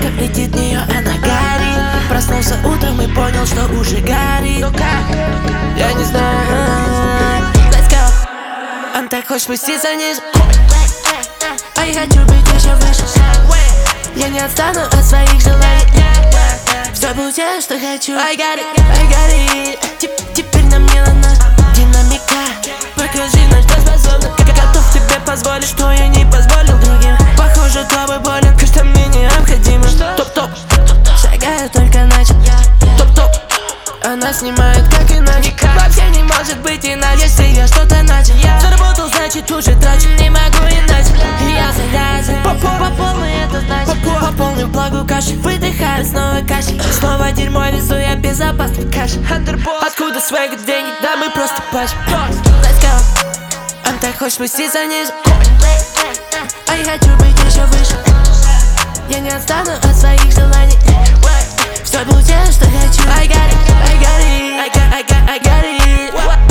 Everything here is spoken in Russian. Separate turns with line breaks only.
летит в нее, она горит. Проснулся утром и понял, что уже горит. Ну как? Я не знаю. Let's go. Он так хочет спуститься ниже, а я хочу быть еще выше. Я не отстану от своих желаний. Все получаю, что хочу. I got it. Теперь нам не надо динамика. Покажи, на что способна. Готов тебе позволить, что я не позволил другим. Похоже, тобой болен, что мне необходимо. Топ-топ, шагаю только начал. Топ-топ, она снимает как иначе. Вообще не может быть иначе, если я что-то начал. Заработал, значит уже трачу. Не могу иначе. Я завязан по полной, это значит. По полной влагу каши. Выдыхаю, снова каши. Снова дерьмо везу я безопасный каш. Откуда свега деньги? Да мы просто паш. Let's go. Он так хочет спуститься ниже, а я хочу быть еще выше. Я не отстану от своих желаний. Все получаю, что хочу. I got it.